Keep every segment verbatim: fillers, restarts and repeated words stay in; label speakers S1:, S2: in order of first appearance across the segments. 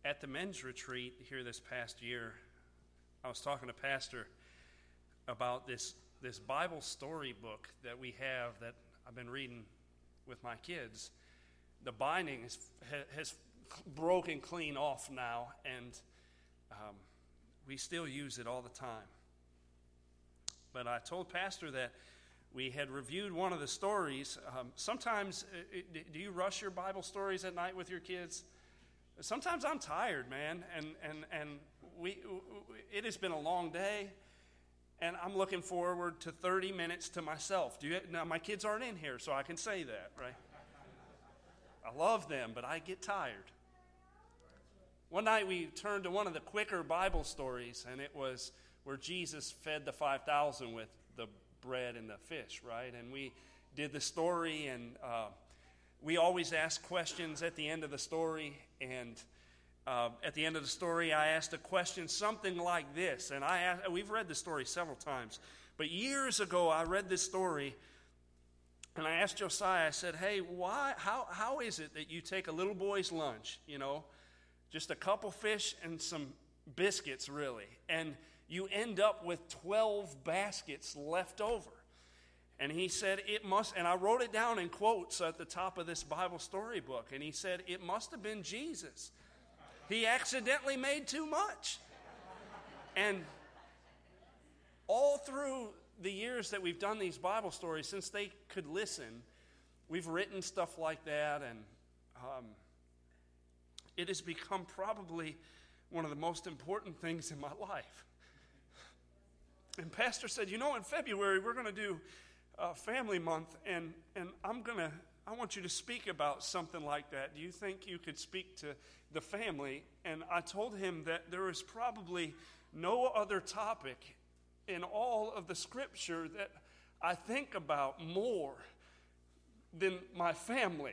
S1: at the men's retreat here this past year, I was talking to Pastor about this this Bible storybook that we have that I've been reading with my kids. The binding is, has broken clean off now, and um, we still use it all the time. But I told Pastor that we had reviewed one of the stories. Um, sometimes, uh, do you rush your Bible stories at night with your kids? Sometimes I'm tired, man, and and and we it has been a long day, and I'm looking forward to thirty minutes to myself. Do you? Now my kids aren't in here, so I can say that, right? I love them, but I get tired. One night we turned to one of the quicker Bible stories, and it was where Jesus fed the five thousand with the bread and the fish, right? And we did the story, and uh, we always ask questions at the end of the story. And uh, at the end of the story, I asked a question, something like this. And I asked, we've read the story several times, but years ago I read this story, and I asked Josiah. I said, "Hey, why? How how is it that you take a little boy's lunch, you know, just a couple fish and some biscuits, really, and you end up with twelve baskets left over?" And he said, it must, and I wrote it down in quotes at the top of this Bible storybook, and he said, it must have been Jesus. He accidentally made too much. And all through the years that we've done these Bible stories, since they could listen, we've written stuff like that, and um, it has become probably one of the most important things in my life. And Pastor said, you know, in February we're going to do uh, Family Month, and, and I'm going to, I want you to speak about something like that. Do you think you could speak to the family? And I told him that there is probably no other topic in all of the Scripture that I think about more than my family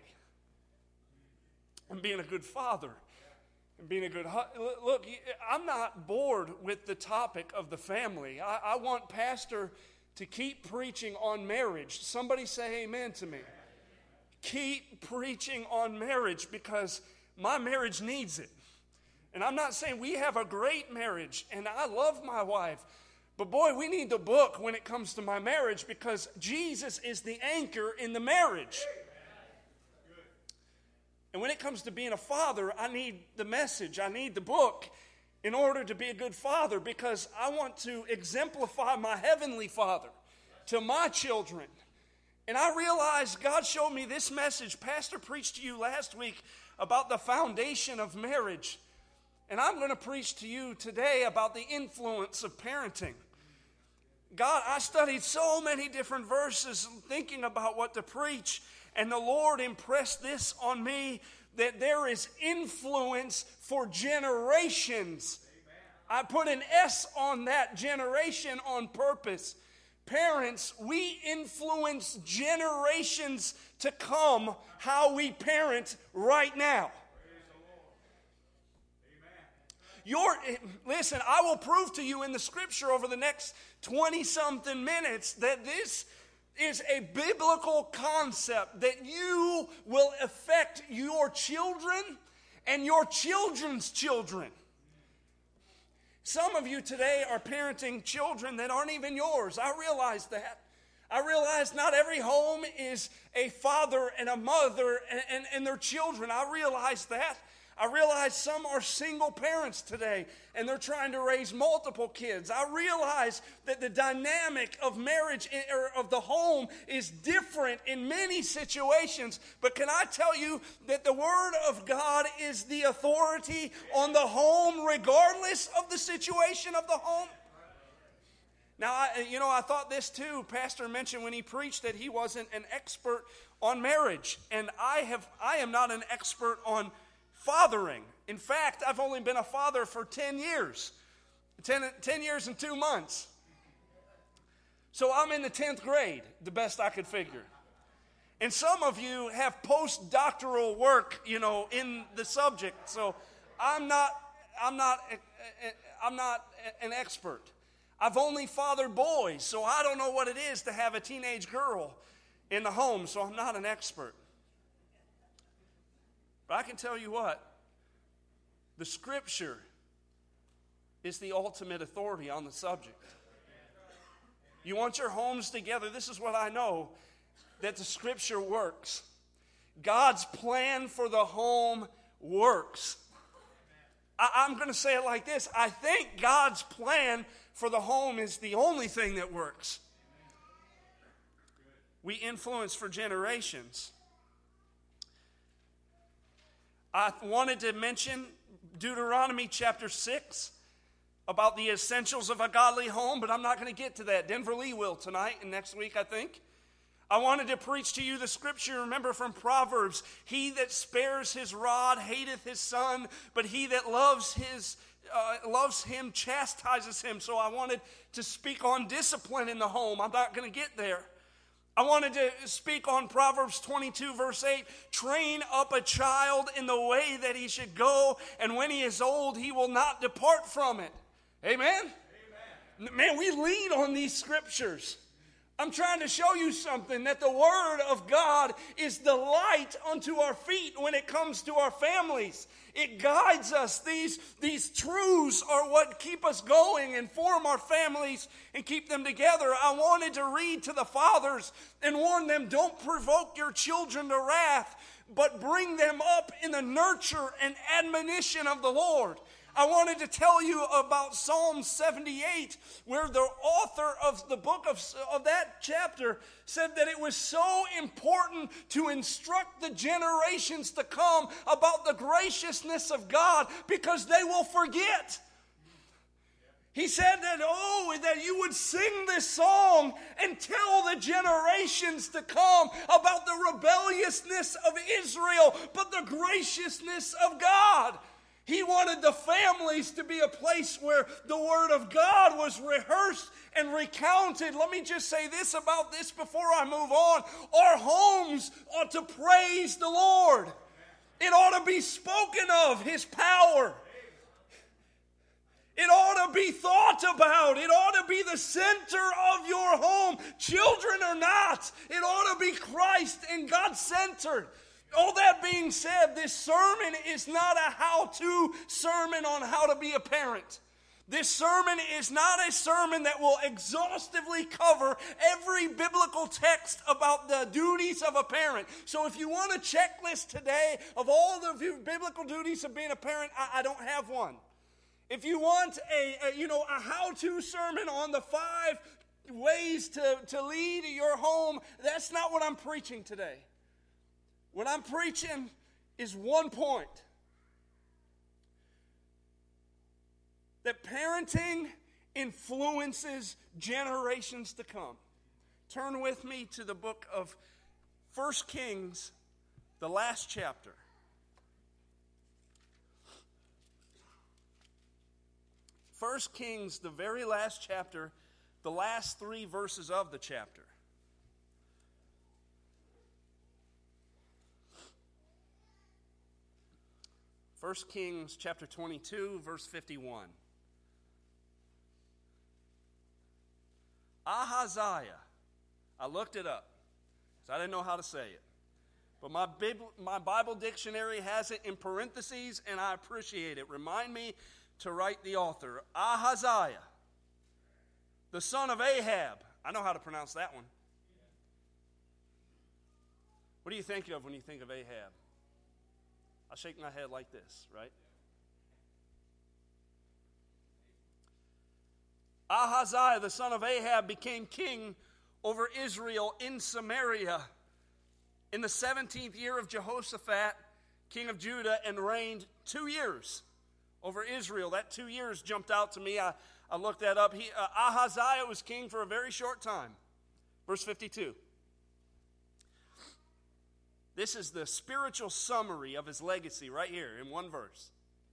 S1: and being a good father. And being a good husband. Look, I'm not bored with the topic of the family. I, I want Pastor to keep preaching on marriage. Somebody say amen to me. Keep preaching on marriage, because my marriage needs it. And I'm not saying we have a great marriage, and I love my wife. But boy, we need the book when it comes to my marriage, because Jesus is the anchor in the marriage. And when it comes to being a father, I need the message. I need the book in order to be a good father, because I want to exemplify my heavenly Father to my children. And I realized God showed me this message. Pastor preached to you last week about the foundation of marriage. And I'm going to preach to you today about the influence of parenting. God, I studied so many different verses thinking about what to preach. And the Lord impressed this on me, that there is influence for generations. Amen. I put an S on that, generation, on purpose. Parents, we influence generations to come how we parent right now. Your, listen, I will prove to you in the Scripture over the next twenty-something minutes that this is a biblical concept, that you will affect your children and your children's children. Some of you today are parenting children that aren't even yours. I realize that. I realize not every home is a father and a mother and, and, and their children. I realize that. I realize some are single parents today, and they're trying to raise multiple kids. I realize that the dynamic of marriage or of the home is different in many situations. But can I tell you that the Word of God is the authority on the home regardless of the situation of the home? Now, I, you know, I thought this too. Pastor mentioned when he preached that he wasn't an expert on marriage. And I have, I am not an expert on fathering. In fact, I've only been a father for ten years. ten, ten years and two months. So I'm in the tenth grade, the best I could figure. And some of you have postdoctoral work, you know, in the subject. So I'm not, I'm not, I'm not an expert. I've only fathered boys, so I don't know what it is to have a teenage girl in the home, so I'm not an expert. But I can tell you what, The Scripture is the ultimate authority on the subject. You want your homes together? This is what I know, that the Scripture works. God's plan for the home works. I, I'm going to say it like this. I think God's plan for the home is the only thing that works. We influence for generations. I wanted to mention Deuteronomy chapter six about the essentials of a godly home, but I'm not going to get to that. Denver Lee will tonight and next week, I think. I wanted to preach to you the scripture, remember, from Proverbs. He that spares his rod hateth his son, but he that loves his uh, loves him chastises him. So I wanted to speak on discipline in the home. I'm not going to get there. I wanted to speak on Proverbs twenty-two, verse eight. Train up a child in the way that he should go, and when he is old, he will not depart from it. Amen? Amen. Man, we lean on these scriptures. I'm trying to show you something, that the Word of God is the light unto our feet when it comes to our families. It guides us. These, these truths are what keep us going and form our families and keep them together. I wanted to read to the fathers and warn them, don't provoke your children to wrath, but bring them up in the nurture and admonition of the Lord. I wanted to tell you about Psalm seventy-eight, where the author of the book of, of that chapter said that it was so important to instruct the generations to come about the graciousness of God because they will forget. He said that, oh, that you would sing this song and tell the generations to come about the rebelliousness of Israel, but the graciousness of God. He wanted the families to be a place where the Word of God was rehearsed and recounted. Let me just say this about this before I move on. Our homes ought to praise the Lord. It ought to be spoken of, His power. It ought to be thought about. It ought to be the center of your home. Children or not, it ought to be Christ and God-centered. All that being said, this sermon is not a how-to sermon on how to be a parent. This sermon is not a sermon that will exhaustively cover every biblical text about the duties of a parent. So if you want a checklist today of all the biblical duties of being a parent, I, I don't have one. If you want a, a you know a how-to sermon on the five ways to, to lead your home, that's not what I'm preaching today. What I'm preaching is one point. That parenting influences generations to come. Turn with me to the book of First Kings, the last chapter. First Kings, the very last chapter, the last three verses of the chapter. First Kings chapter twenty-two, verse fifty-one. Ahaziah. I looked it up, so I didn't know how to say it. But my, Bible, my Bible dictionary has it in parentheses, and I appreciate it. Remind me to write the author. Ahaziah, the son of Ahab. I know how to pronounce that one. What do you think of when you think of Ahab? I shake my head like this, right? Ahaziah, the son of Ahab, became king over Israel in Samaria in the seventeenth year of Jehoshaphat, king of Judah, and reigned two years over Israel. That two years jumped out to me. I, I looked that up. He, uh, Ahaziah was king for a very short time. Verse fifty-two. This is the spiritual summary of his legacy right here in one verse.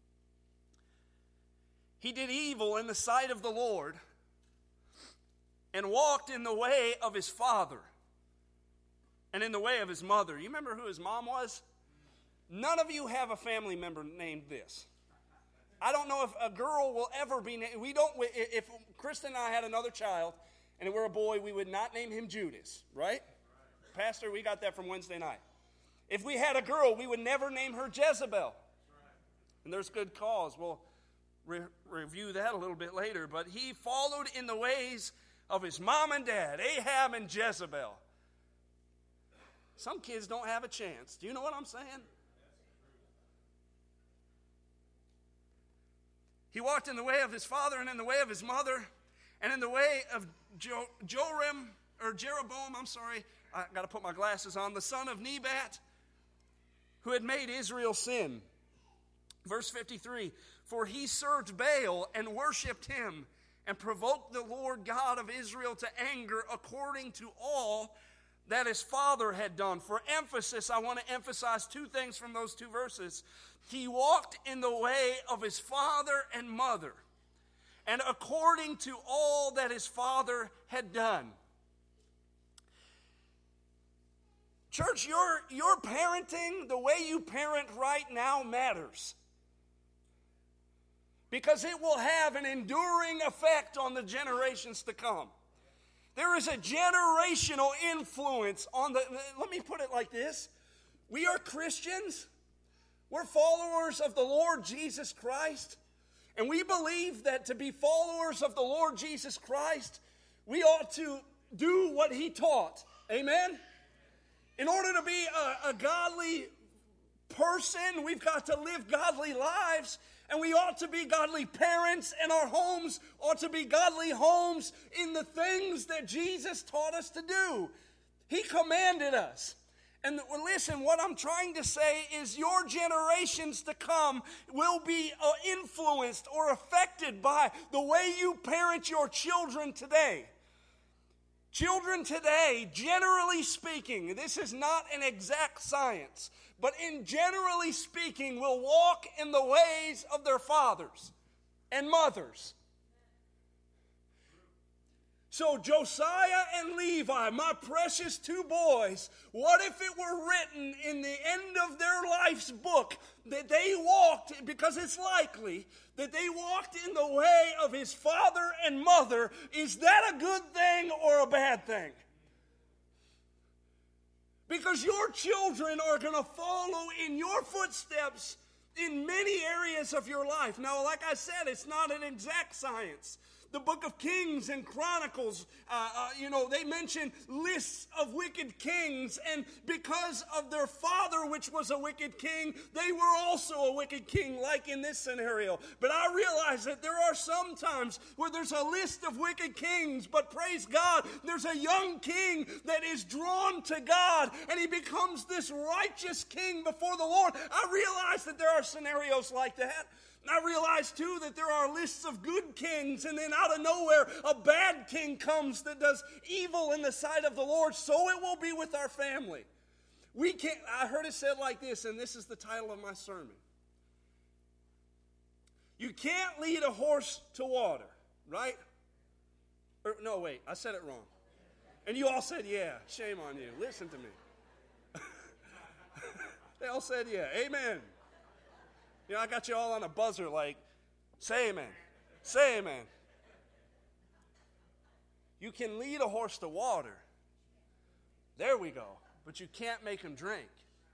S1: He did evil in the sight of the Lord and walked in the way of his father and in the way of his mother. You remember who his mom was? None of you have a family member named this. I don't know if a girl will ever be named. We don't. If Kristen and I had another child and it were a boy, we would not name him Judas, right? Pastor, we got that from Wednesday night. If we had a girl, we would never name her Jezebel. And there's good cause. We'll re- review that a little bit later. But he followed in the ways of his mom and dad, Ahab and Jezebel. Some kids don't have a chance. Do you know what I'm saying? He walked in the way of his father and in the way of his mother and in the way of jo- Joram, or Jeroboam, I'm sorry, I got to put my glasses on, the son of Nebat, who had made Israel sin. Verse fifty-three, for he served Baal and worshipped him and provoked the Lord God of Israel to anger according to all that his father had done. For emphasis, I want to emphasize two things from those two verses. He walked in the way of his father and mother, and according to all that his father had done. Church, your, your parenting, the way you parent right now matters. Because it will have an enduring effect on the generations to come. There is a generational influence on the, let me put it like this. We are Christians. We're followers of the Lord Jesus Christ. And we believe that to be followers of the Lord Jesus Christ, we ought to do what he taught. Amen? In order to be a, a godly person, we've got to live godly lives. And we ought to be godly parents, and our homes ought to be godly homes in the things that Jesus taught us to do. He commanded us. And listen, what I'm trying to say is your generations to come will be uh, influenced or affected by the way you parent your children today. Children today, generally speaking, this is not an exact science, but in generally speaking, will walk in the ways of their fathers and mothers. So Josiah and Levi, my precious two boys, what if it were written in the end of their life's book that they walked, because it's likely, that they walked in the way of his father and mother? Is that a good thing or a bad thing? Because your children are going to follow in your footsteps in many areas of your life. Now, like I said, it's not an exact science. The book of Kings and Chronicles, uh, uh, you know, they mention lists of wicked kings. And because of their father, which was a wicked king, they were also a wicked king, like in this scenario. But I realize that there are some times where there's a list of wicked kings. But praise God, there's a young king that is drawn to God. And he becomes this righteous king before the Lord. I realize that there are scenarios like that. I realize, too, that there are lists of good kings, and then out of nowhere, a bad king comes that does evil in the sight of the Lord. So it will be with our family. We can't, I heard it said like this, and this is the title of my sermon. You can't lead a horse to water, right? Or, no, wait, I said it wrong. And you all said, yeah, shame on you. Listen to me. They all said, yeah, amen. You know, I got you all on a buzzer like, say amen, say amen. You can lead a horse to water. There we go. But you can't make him drink.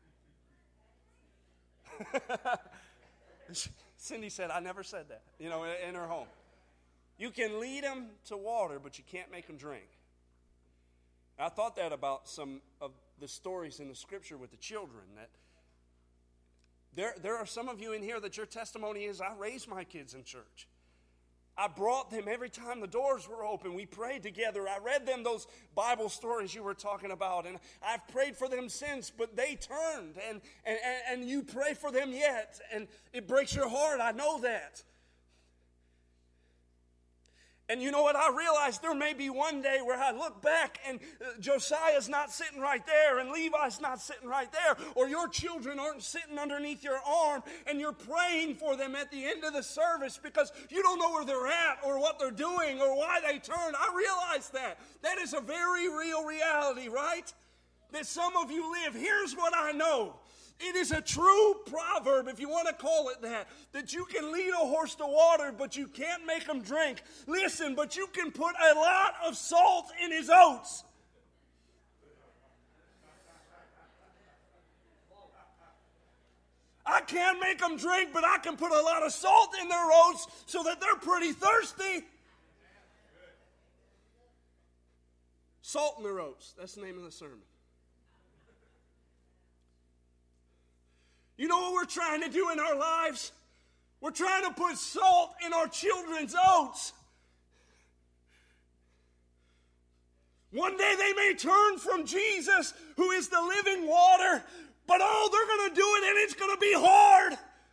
S1: Cindy said, I never said that, you know, in her home. You can lead him to water, but you can't make him drink. I thought that about some of the stories in the scripture with the children, that There, there are some of you in here that your testimony is, I raised my kids in church. I brought them every time the doors were open. We prayed together. I read them those Bible stories you were talking about. And I've prayed for them since, but they turned. And, and, and you pray for them yet. And it breaks your heart. I know that. And you know what? I realized there may be one day where I look back and uh, Josiah's not sitting right there and Levi's not sitting right there, or your children aren't sitting underneath your arm and you're praying for them at the end of the service because you don't know where they're at or what they're doing or why they turned. I realize that. That is a very real reality, right? That some of you live. Here's what I know. It is a true proverb, if you want to call it that, that you can lead a horse to water, but you can't make him drink. Listen, but you can put a lot of salt in his oats.
S2: I can't make them drink, but I can put a lot of salt in their oats so that they're pretty thirsty. Salt in their oats. That's the name of the sermon. You know what we're trying to do in our lives? We're trying to put salt in our children's oats. One day they may turn from Jesus, who is the living water, but oh, they're going to do it and it's going to be hard.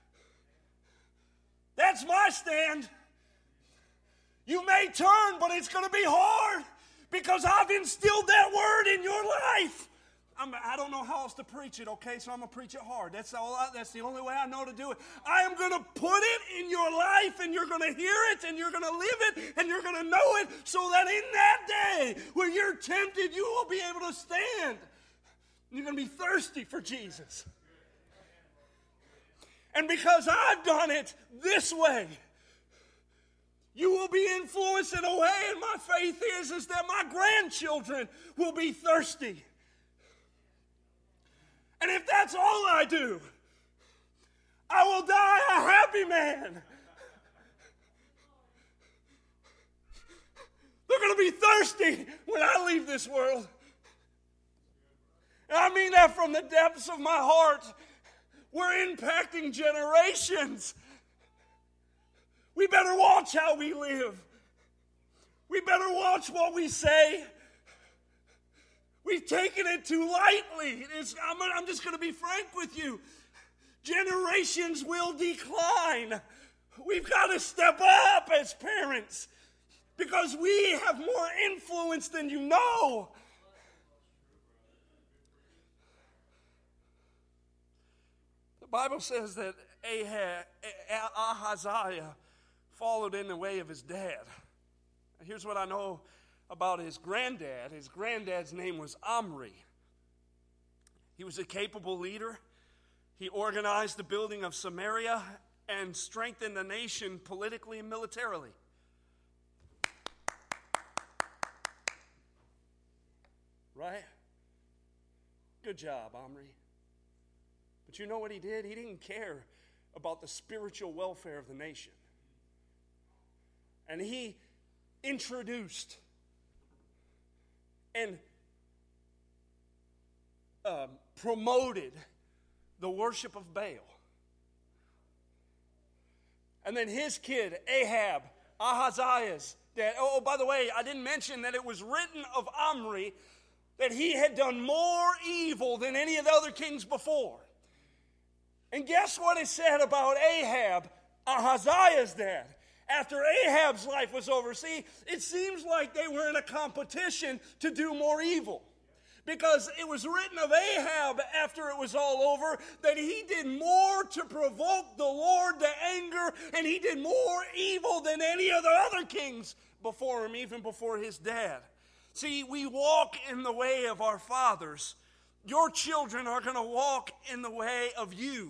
S2: That's my stand. You may turn, but it's going to be hard because I've instilled that word in your life. I'm, I don't know how else to preach it, okay, so I'm going to preach it hard. That's, all I, that's the only way I know to do it. I am going to put it in your life, and you're going to hear it, and you're going to live it, and you're going to know it, so that in that day when you're tempted, you will be able to stand. You're going to be thirsty for Jesus. And because I've done it this way, you will be influenced in a way, and my faith is, is that my grandchildren will be thirsty. And if that's all I do, I will die a happy man. They're going to be thirsty when I leave this world. And I mean that from the depths of my heart. We're impacting generations. We better watch how we live. We better watch what we say. We've taken it too lightly. It's, I'm, I'm just going to be frank with you. Generations will decline. We've got to step up as parents because we have more influence than you know. The Bible says that Ahab, Ahaziah followed in the way of his dad. Here's what I know about his granddad. His granddad's name was Omri. He was a capable leader. He organized the building of Samaria and strengthened the nation politically and militarily. Right? Good job, Omri. But you know what he did? He didn't care about the spiritual welfare of the nation. And he introduced and um, promoted the worship of Baal. And then his kid, Ahab, Ahaziah's dad. Oh, by the way, I didn't mention that it was written of Omri that he had done more evil than any of the other kings before. And guess what it said about Ahab, Ahaziah's dad? After Ahab's life was over, see, it seems like they were in a competition to do more evil. Because it was written of Ahab after it was all over that he did more to provoke the Lord to anger, and he did more evil than any of the other kings before him, even before his dad. See, we walk in the way of our fathers. Your children are going to walk in the way of you.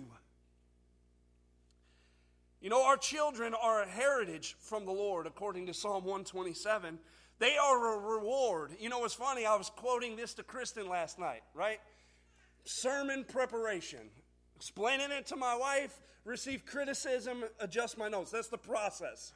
S2: You know, our children are a heritage from the Lord, according to Psalm one twenty-seven. They are a reward. You know, it's funny, I was quoting this to Kristen last night, right? Sermon preparation. Explaining it to my wife, receive criticism, adjust my notes. That's the process.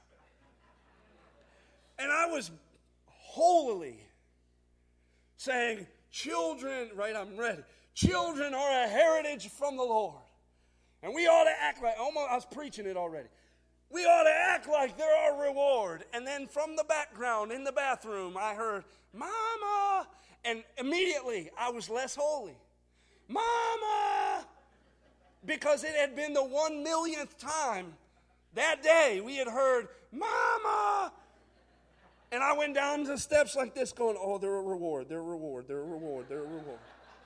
S2: And I was holily saying, children, right, I'm ready. Children are a heritage from the Lord. And we ought to act like, almost, I was preaching it already. We ought to act like they're our reward. And then from the background, in the bathroom, I heard, Mama. And immediately, I was less holy. Mama. Because it had been the one millionth time that day we had heard, Mama. And I went down the steps like this going, oh, they're a reward, they're a reward, they're a reward, they're a reward.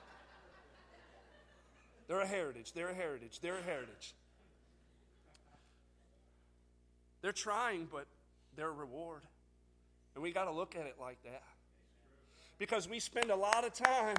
S2: They're a heritage, they're a heritage, they're a heritage. They're trying, but they're a reward. And we got to look at it like that. Because we spend a lot of time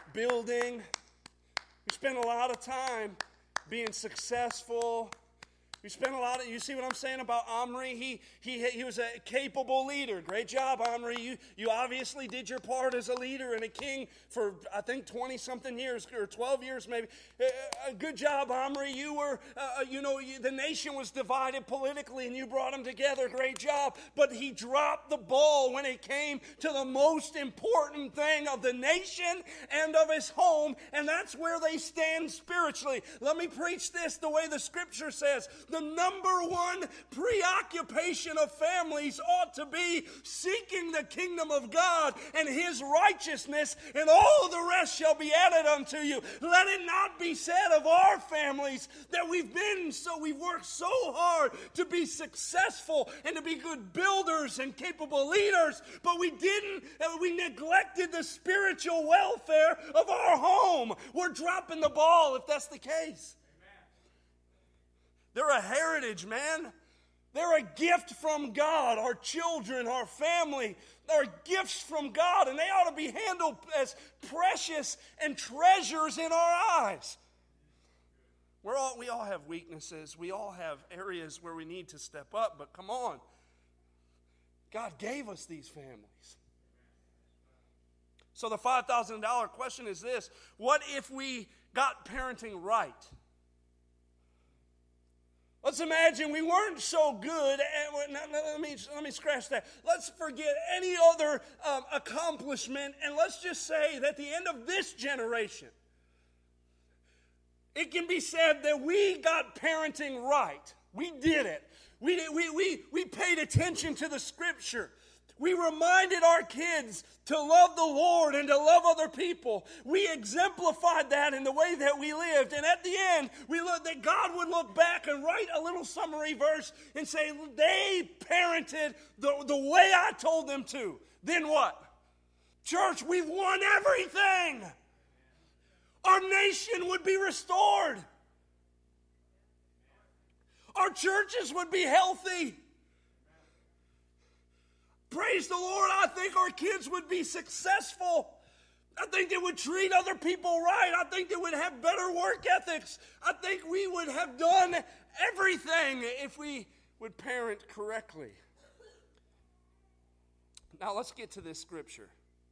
S2: building. We spend a lot of time being successful. We spent a lot of, you see what I'm saying about Omri? He he he was a capable leader. Great job, Omri. You you obviously did your part as a leader and a king for, I think, twenty-something years, or twelve years maybe. Uh, good job, Omri. You were, uh, you know, you, the nation was divided politically and you brought them together. Great job. But he dropped the ball when it came to the most important thing of the nation and of his home, and that's where they stand spiritually. Let me preach this the way the Scripture says. The number one preoccupation of families ought to be seeking the kingdom of God and His righteousness, and all the rest shall be added unto you. Let it not be said of our families that we've been so, we've worked so hard to be successful and to be good builders and capable leaders, but we didn't, we neglected the spiritual welfare of our home. We're dropping the ball if that's the case. They're a heritage, man. They're a gift from God. Our children, our family, they're gifts from God, and they ought to be handled as precious and treasures in our eyes. We're all, we all have weaknesses. We all have areas where we need to step up, but come on. God gave us these families. So the five thousand dollars question is this: what if we got parenting right? Let's imagine we weren't so good. At, let, me, let me scratch that. Let's forget any other um, accomplishment, and let's just say that at the end of this generation, it can be said that we got parenting right. We did it. We, did, we, we, we paid attention to the Scripture. We reminded our kids to love the Lord and to love other people. We exemplified that in the way that we lived. And at the end, we looked that God would look back and write a little summary verse and say, they parented the, the way I told them to. Then what? Church, we've won everything. Our nation would be restored. Our churches would be healthy. Praise the Lord, I think our kids would be successful. I think they would treat other people right. I think they would have better work ethics. I think we would have done everything if we would parent correctly. Now let's get to this scripture.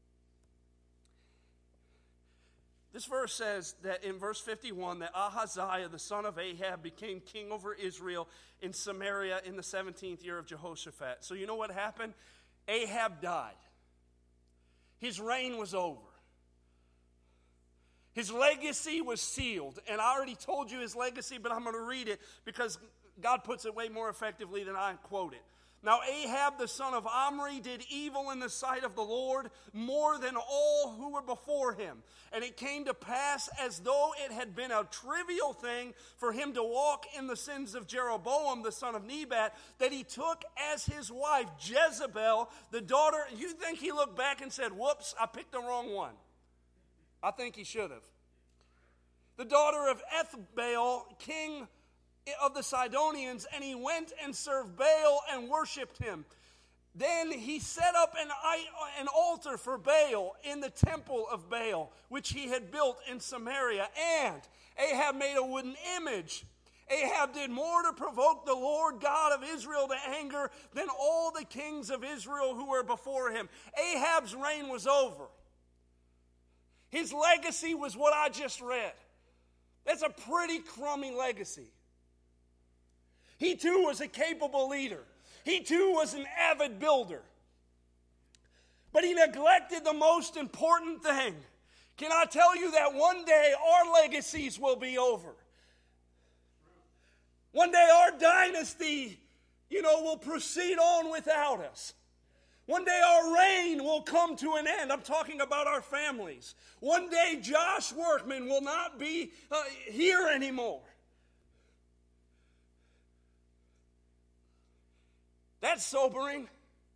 S2: This verse says that in verse fifty-one that Ahaziah, the son of Ahab, became king over Israel in Samaria in the seventeenth year of Jehoshaphat. So you know what happened? Ahab died. His reign was over. His legacy was sealed. And I already told you his legacy, but I'm going to read it because God puts it way more effectively than I quote it. Now Ahab the son of Omri did evil in the sight of the Lord more than all who were before him. And it came to pass as though it had been a trivial thing for him to walk in the sins of Jeroboam the son of Nebat, that he took as his wife Jezebel, the daughter. You think he looked back and said, whoops, I picked the wrong one? I think he should have. The daughter of Ethbaal, king of the Sidonians, and he went and served Baal and worshipped him. Then he set up an, an altar for Baal in the temple of Baal, which he had built in Samaria. And Ahab made a wooden image. Ahab did more to provoke the Lord God of Israel to anger than all the kings of Israel who were before him. Ahab's reign was over. His legacy was what I just read. That's a pretty crummy legacy. He too was a capable leader. He too was an avid builder. But he neglected the most important thing. Can I tell you that one day our legacies will be over? One day our dynasty, you know, will proceed on without us. One day our reign will come to an end. I'm talking about our families. One day Josh Workman will not be uh, here anymore. That's sobering.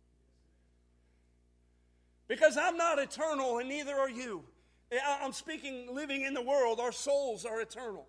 S2: Because I'm not eternal and neither are you. I'm speaking living in the world. Our souls are eternal.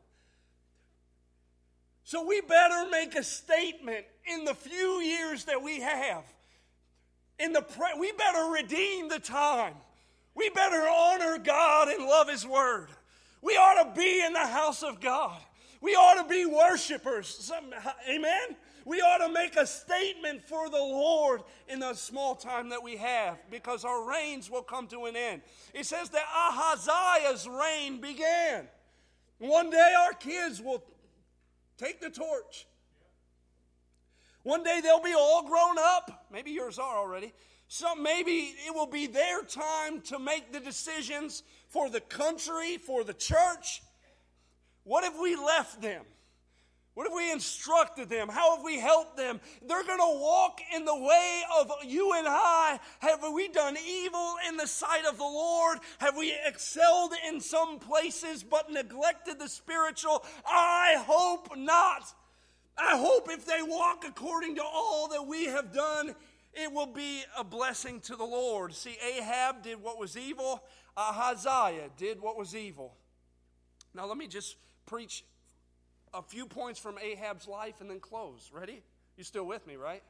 S2: So we better make a statement in the few years that we have. In the pre- we better redeem the time. We better honor God and love His Word. We ought to be in the house of God. We ought to be worshipers. Some, amen? We ought to make a statement for the Lord in the small time that we have, because our reigns will come to an end. It says that Ahaziah's reign began. One day our kids will take the torch. One day they'll be all grown up. Maybe yours are already. So maybe it will be their time to make the decisions for the country, for the church. What if we left them? What if we instructed them? How have we helped them? They're going to walk in the way of you and I. Have we done evil in the sight of the Lord? Have we excelled in some places but neglected the spiritual? I hope not. I hope if they walk according to all that we have done, it will be a blessing to the Lord. See, Ahab did what was evil. Ahaziah did what was evil. Now let me just preach a few points from Ahab's life and then close. Ready? You still with me, right?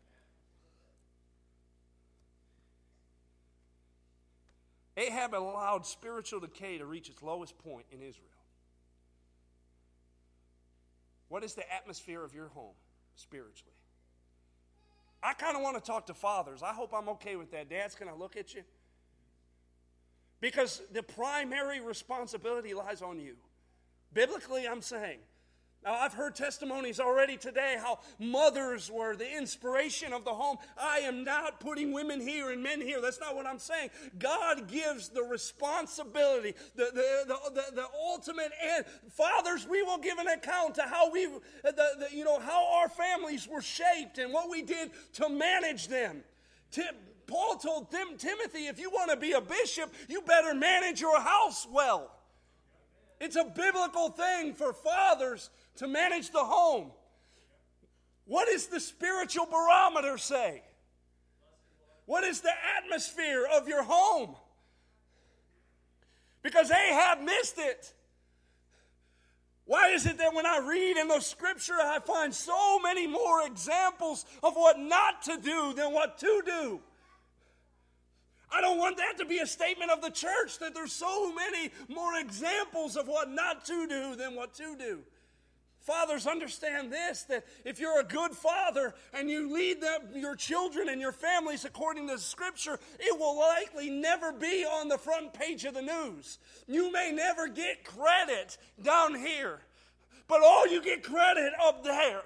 S2: Ahab allowed spiritual decay to reach its lowest point in Israel. What is the atmosphere of your home spiritually? I kind of want to talk to fathers. I hope I'm okay with that. Dads, can I look at you? Because the primary responsibility lies on you. Biblically, I'm saying. Now, I've heard testimonies already today how mothers were the inspiration of the home. I am not putting women here and men here. That's not what I'm saying. God gives the responsibility, the, the, the, the, the ultimate end. Fathers, we will give an account to how we, the, the, you know, how our families were shaped and what we did to manage them. Tim, Paul told Tim, Timothy, if you want to be a bishop, you better manage your house well. It's a biblical thing for fathers to manage the home. What does the spiritual barometer say? What is the atmosphere of your home? Because Ahab missed it. Why is it that when I read in the scripture, I find so many more examples of what not to do than what to do? I don't want that to be a statement of the church, that there's so many more examples of what not to do than what to do. Fathers, understand this, that if you're a good father and you lead them, your children and your families according to the scripture, it will likely never be on the front page of the news. You may never get credit down here, but all you get credit up there.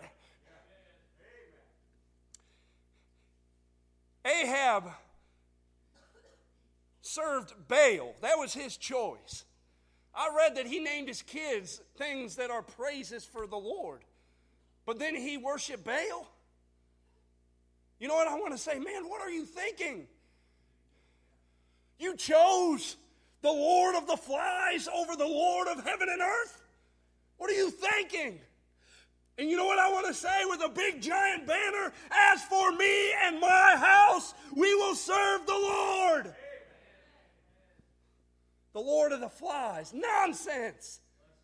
S2: Ahab served Baal. That was his choice. I read that he named his kids things that are praises for the Lord. But then he worshiped Baal. You know what I want to say? Man, what are you thinking? You chose the Lord of the flies over the Lord of heaven and earth? What are you thinking? And you know what I want to say with a big giant banner? As for me and my house, we will serve the Lord. The Lord of the flies. Nonsense.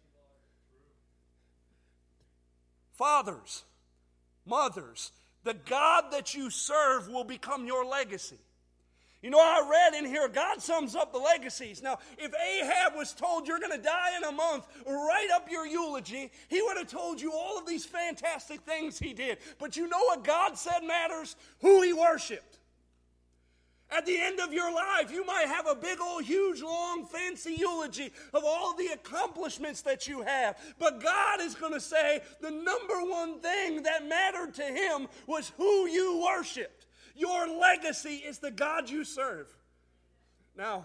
S2: Fathers, mothers, the God that you serve will become your legacy. You know, I read in here, God sums up the legacies. Now, if Ahab was told you're going to die in a month, write up your eulogy, he would have told you all of these fantastic things he did. But you know what God said matters? Who he worshiped. At the end of your life, you might have a big old, huge, long, fancy eulogy of all the accomplishments that you have. But God is going to say the number one thing that mattered to him was who you worshiped. Your legacy is the God you serve. Now,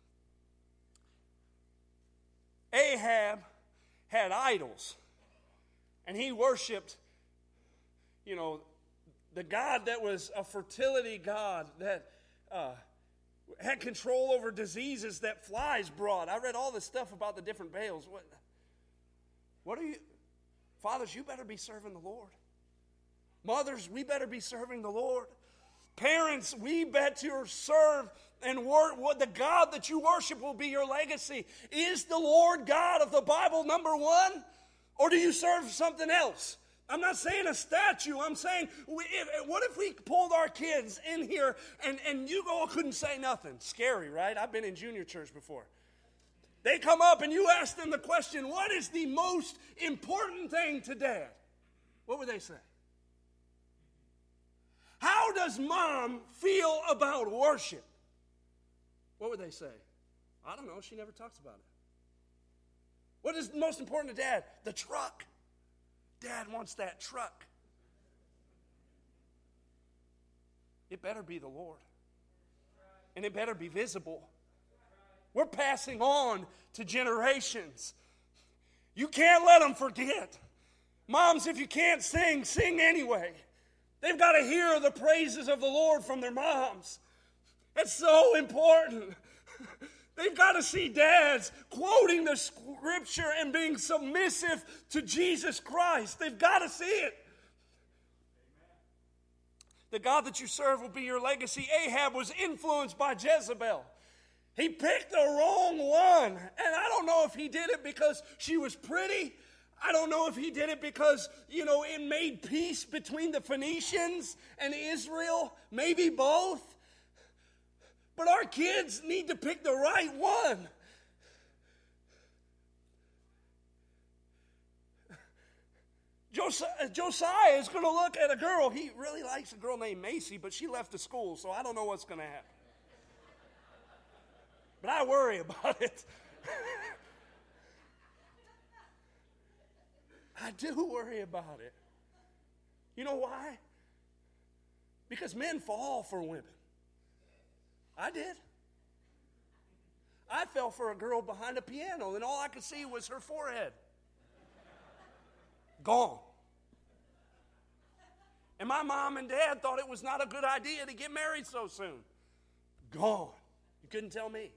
S2: Ahab had idols, and he worshiped, you know, the God that was a fertility God that Uh, had control over diseases that flies brought. I read all this stuff about the different Baals. What, what are you, fathers, you better be serving the Lord. Mothers, we better be serving the Lord. Parents, we better serve and work. What the God that you worship will be your legacy. Is the Lord God of the Bible number one? Or do you serve something else? I'm not saying a statue. I'm saying, we, if, what if we pulled our kids in here and, and you all couldn't say nothing? Scary, right? I've been in junior church before. They come up and you ask them the question, what is the most important thing to Dad? What would they say? How does Mom feel about worship? What would they say? I don't know. She never talks about it. What is most important to Dad? The truck. Dad wants that truck. It better be the Lord. And it better be visible. We're passing on to generations. You can't let them forget. Moms, if you can't sing, sing anyway. They've got to hear the praises of the Lord from their moms. That's so important. They've got to see dads quoting the scripture and being submissive to Jesus Christ. They've got to see it. The God that you serve will be your legacy. Ahab was influenced by Jezebel. He picked the wrong one. And I don't know if he did it because she was pretty. I don't know if he did it because, you know, it made peace between the Phoenicians and Israel. Maybe both. But our kids need to pick the right one. Josiah, Josiah is going to look at a girl. He really likes a girl named Macy, but she left the school, so I don't know what's going to happen. But I worry about it. I do worry about it. You know why? Because men fall for women. I did. I fell for a girl behind a piano, and all I could see was her forehead. Gone. And my mom and dad thought it was not a good idea to get married so soon. Gone. You couldn't tell me.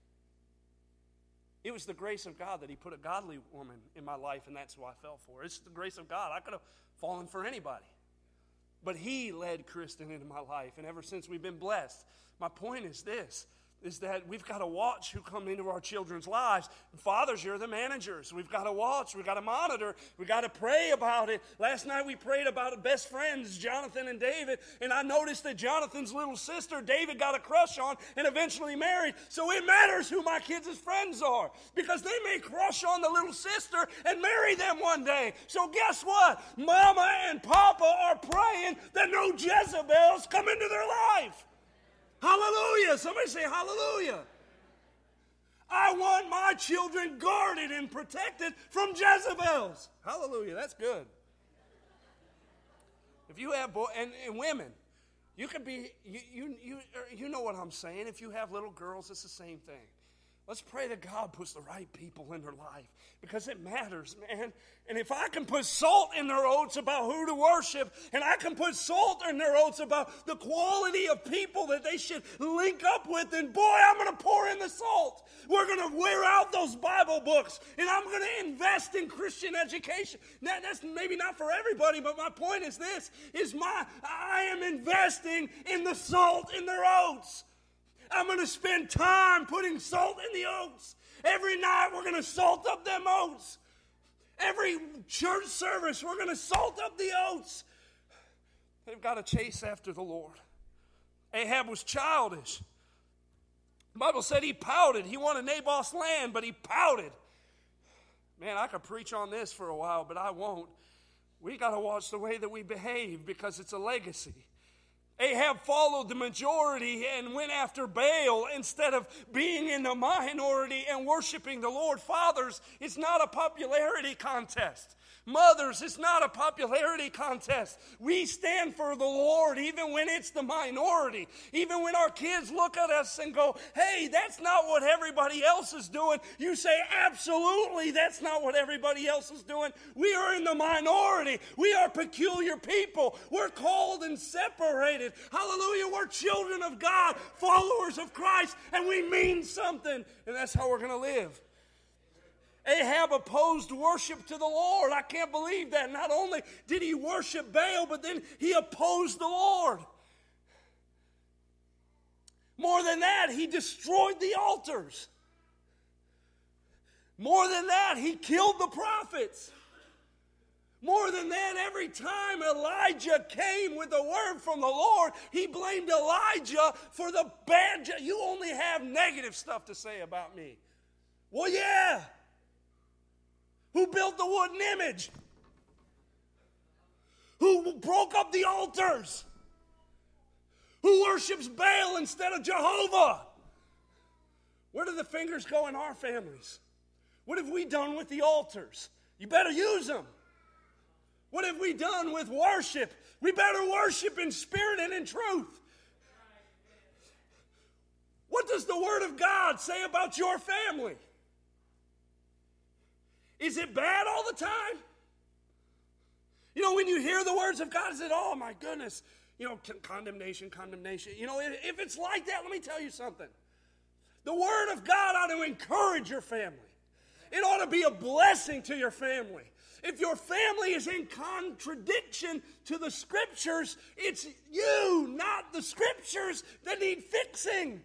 S2: It was the grace of God that he put a godly woman in my life, and that's who I fell for. It's the grace of God. I could have fallen for anybody. But he led Kristen into my life, and ever since we've been blessed. My point is this, is that we've got to watch who come into our children's lives. Fathers, you're the managers. We've got to watch. We've got to monitor. We've got to pray about it. Last night we prayed about best friends, Jonathan and David, and I noticed that Jonathan's little sister, David, got a crush on and eventually married. So it matters who my kids' friends are, because they may crush on the little sister and marry them one day. So guess what? Mama and Papa are praying that no Jezebels come into their life. Hallelujah. Somebody say hallelujah. I want my children guarded and protected from Jezebels. Hallelujah. That's good. If you have boys and, and women, you can be, you, you, you, you know what I'm saying. If you have little girls, it's the same thing. Let's pray that God puts the right people in their life, because it matters, man. And if I can put salt in their oats about who to worship, and I can put salt in their oats about the quality of people that they should link up with, then boy, I'm going to pour in the salt. We're going to wear out those Bible books, and I'm going to invest in Christian education. Now, that's maybe not for everybody, but my point is this, is my, I am investing in the salt in their oats. I'm going to spend time putting salt in the oats. Every night we're going to salt up them oats. Every church service we're going to salt up the oats. They've got to chase after the Lord. Ahab was childish. The Bible said he pouted. He wanted Naboth's land, but he pouted. Man, I could preach on this for a while, but I won't. We got to watch the way that we behave, because it's a legacy. Ahab followed the majority and went after Baal instead of being in the minority and worshiping the Lord. Fathers, it's not a popularity contest. Mothers, it's not a popularity contest. We stand for the Lord even when it's the minority. Even when our kids look at us and go, hey, that's not what everybody else is doing. You say, absolutely, that's not what everybody else is doing. We are in the minority. We are peculiar people. We're called and separated. Hallelujah, we're children of God, followers of Christ, and we mean something. And that's how we're going to live. Ahab opposed worship to the Lord. I can't believe that. Not only did he worship Baal, but then he opposed the Lord. More than that, he destroyed the altars. More than that, he killed the prophets. More than that, every time Elijah came with a word from the Lord, he blamed Elijah for the bad. You only have negative stuff to say about me. Well, yeah. Who built the wooden image? Who broke up the altars? Who worships Baal instead of Jehovah? Where do the fingers go in our families? What have we done with the altars? You better use them. What have we done with worship? We better worship in spirit and in truth. What does the Word of God say about your family? Is it bad all the time? You know, when you hear the words of God, is it, oh my goodness, you know, condemnation, condemnation. You know, if it's like that, let me tell you something. The Word of God ought to encourage your family. It ought to be a blessing to your family. If your family is in contradiction to the Scriptures, it's you, not the Scriptures, that need fixing.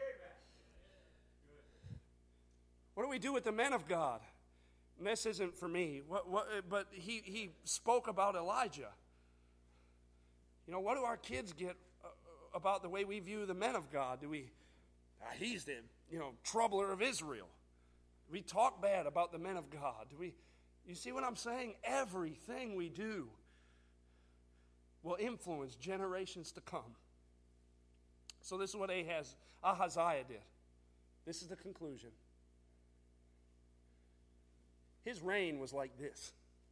S2: What do we do with the men of God? And this isn't for me, what, what, but he, he spoke about Elijah. You know, what do our kids get uh, about the way we view the men of God? Do we, ah, he's the, you know, troubler of Israel. Do we talk bad about the men of God? Do we, you see what I'm saying? Everything we do will influence generations to come. So this is what Ahaz, Ahaziah did. This is the conclusion. His reign was like this.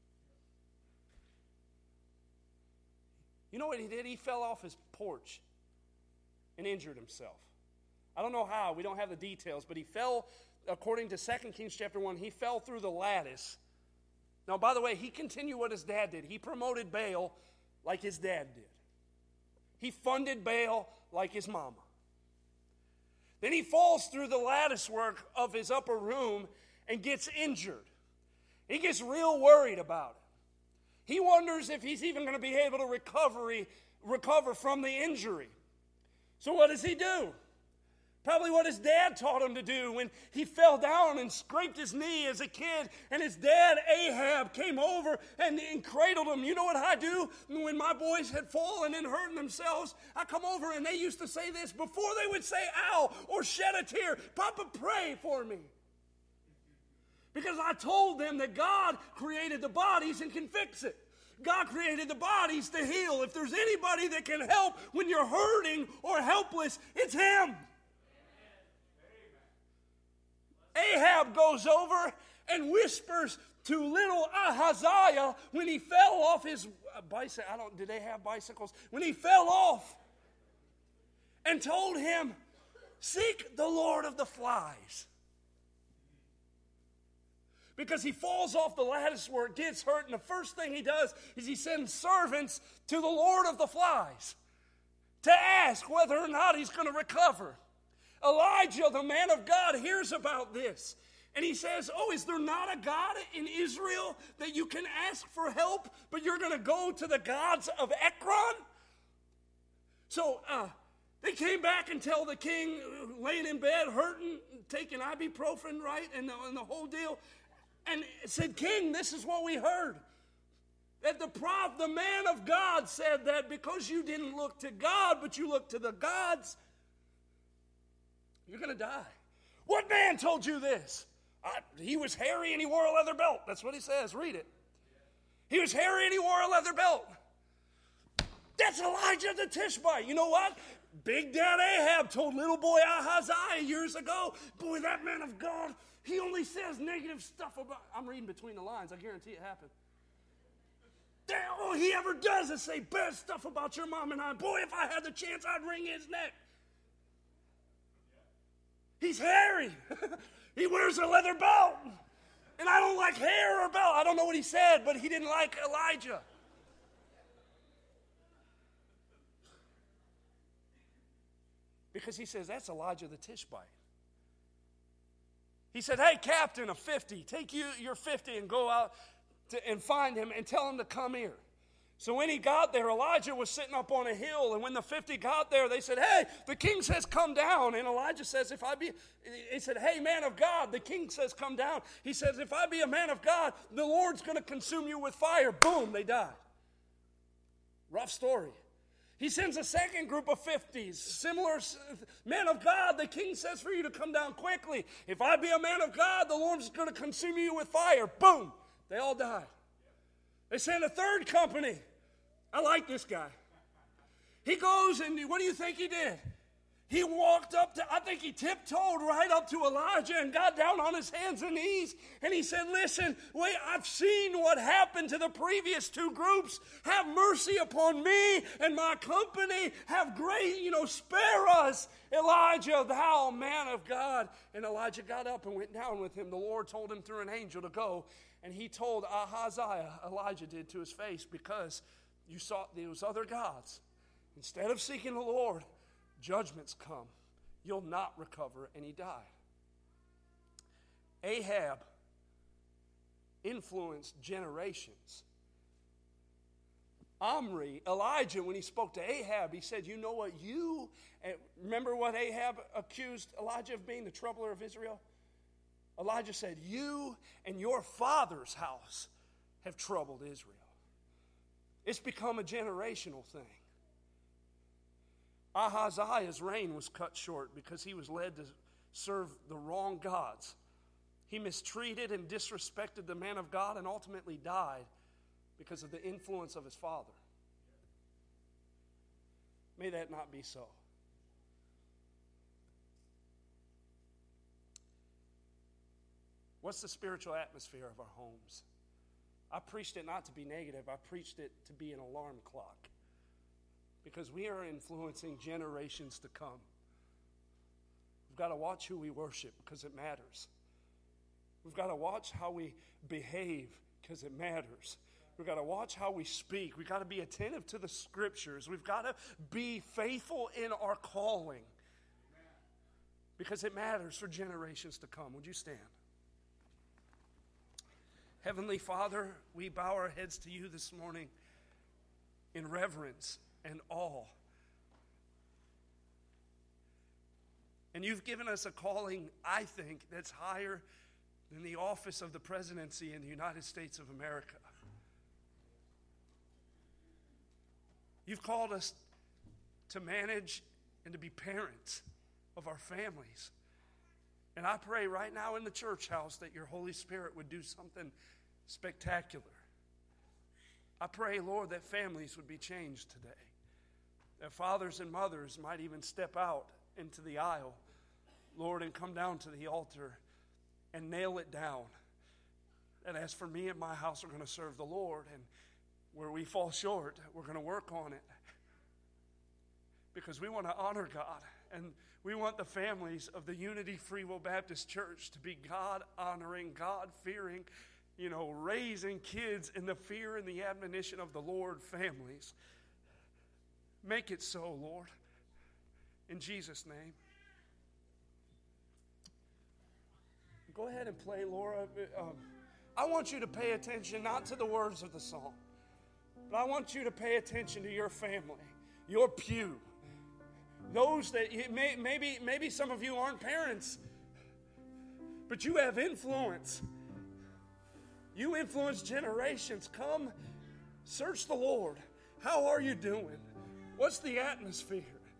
S2: You know what he did? He fell off his porch and injured himself. I don't know how. We don't have the details. But he fell, according to Second Kings chapter one, he fell through the lattice. Now, by the way, he continued what his dad did. He promoted Baal like his dad did. He funded Baal like his mama. Then he falls through the lattice work of his upper room and gets injured. He gets real worried about it. He wonders if he's even going to be able to recovery, recover from the injury. So what does he do? Probably what his dad taught him to do when he fell down and scraped his knee as a kid, and his dad, Ahab, came over and, and cradled him. You know what I do? When my boys had fallen and hurting themselves, I come over and they used to say this before they would say ow or shed a tear. Papa, pray for me. Because I told them that God created the bodies and can fix it. God created the bodies to heal. If there's anybody that can help when you're hurting or helpless, it's Him. Ahab goes over and whispers to little Ahaziah when he fell off his bicycle. I don't, did they have bicycles? When he fell off and told him, seek the Lord of the flies. Because he falls off the lattice work, gets hurt, and the first thing he does is he sends servants to the Lord of the flies to ask whether or not he's going to recover. Elijah, the man of God, hears about this. And he says, oh, is there not a God in Israel that you can ask for help, but you're going to go to the gods of Ekron? So uh, they came back and tell the king, laying in bed, hurting, taking ibuprofen, right, and the, and the whole deal. And said, King, this is what we heard. That the prophet, the man of God, said that because you didn't look to God, but you looked to the gods, you're going to die. What man told you this? I, he was hairy and he wore a leather belt. That's what he says. Read it. He was hairy and he wore a leather belt. That's Elijah the Tishbite. You know what? Big Dad Ahab told little boy Ahaziah years ago, boy, that man of God, he only says negative stuff about... I'm reading between the lines. I guarantee it happened. Damn, all he ever does is say bad stuff about your mom and I. Boy, if I had the chance, I'd wring his neck. He's hairy. He wears a leather belt. And I don't like hair or belt. I don't know what he said, but he didn't like Elijah. Because he says, that's Elijah the Tishbite. He said, hey, captain of fifty, take you your fifty and go out to, and find him and tell him to come here. So when he got there, Elijah was sitting up on a hill, and when the fifty got there, they said, hey, the king says come down. And Elijah says, if I be, he said, hey, man of God, the king says come down. He says, if I be a man of God, the Lord's going to consume you with fire. Boom, they died. Rough story. He sends a second group of fifties, similar men of God. The king says for you to come down quickly. If I be a man of God, the Lord's going to consume you with fire. Boom. They all died. They send a third company. I like this guy. He goes and what do you think he did? He walked up to, I think he tiptoed right up to Elijah and got down on his hands and knees. And he said, listen, wait, I've seen what happened to the previous two groups. Have mercy upon me and my company. Have grace, you know, spare us. Elijah, thou man of God. And Elijah got up and went down with him. The Lord told him through an angel to go. And he told Ahaziah, Elijah did to his face, because you sought those other gods. Instead of seeking the Lord, judgments come. You'll not recover. And he died. Ahab influenced generations. Omri, Elijah, when he spoke to Ahab, he said, you know what you, and remember what Ahab accused Elijah of being, the troubler of Israel? Elijah said, you and your father's house have troubled Israel. It's become a generational thing. Ahaziah's reign was cut short because he was led to serve the wrong gods. He mistreated and disrespected the man of God and ultimately died because of the influence of his father. May that not be so. What's the spiritual atmosphere of our homes? I preached it not to be negative. I preached it to be an alarm clock. Because we are influencing generations to come. We've got to watch who we worship because it matters. We've got to watch how we behave because it matters. We've got to watch how we speak. We've got to be attentive to the scriptures. We've got to be faithful in our calling because it matters for generations to come. Would you stand? Heavenly Father, we bow our heads to you this morning in reverence and awe. And you've given us a calling, I think, that's higher than the office of the presidency in the United States of America. You've called us to manage and to be parents of our families. And I pray right now in the church house that your Holy Spirit would do something spectacular. I pray, Lord, that families would be changed today. That fathers and mothers might even step out into the aisle, Lord, and come down to the altar and nail it down. And as for me and my house, we're going to serve the Lord. And where we fall short, we're going to work on it. Because we want to honor God. And we want the families of the Unity Free Will Baptist Church to be God-honoring, God-fearing, you know, raising kids in the fear and the admonition of the Lord families. Make it so, Lord. In Jesus' name. Go ahead and play, Laura. Um, I want you to pay attention not to the words of the song, but I want you to pay attention to your family, your pew. Those that you may, maybe maybe some of you aren't parents, but you have influence. You influence generations. Come, search the Lord. How are you doing? What's the atmosphere?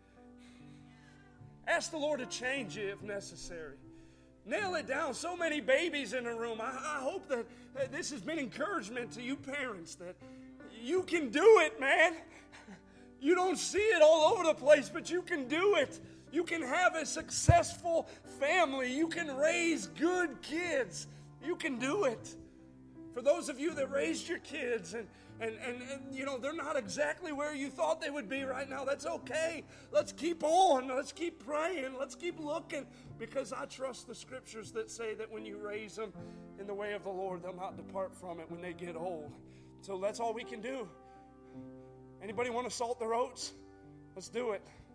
S2: Ask the Lord to change you if necessary. Nail it down. So many babies in the room. I, I hope that, that this has been encouragement to you parents, that you can do it, man. You don't see it all over the place, but you can do it. You can have a successful family. You can raise good kids. You can do it. For those of you that raised your kids and, and, and, and, you know, they're not exactly where you thought they would be right now, that's okay. Let's keep on. Let's keep praying. Let's keep looking. Because I trust the scriptures that say that when you raise them in the way of the Lord, they'll not depart from it when they get old. So that's all we can do. Anybody want to salt their oats? Let's do it.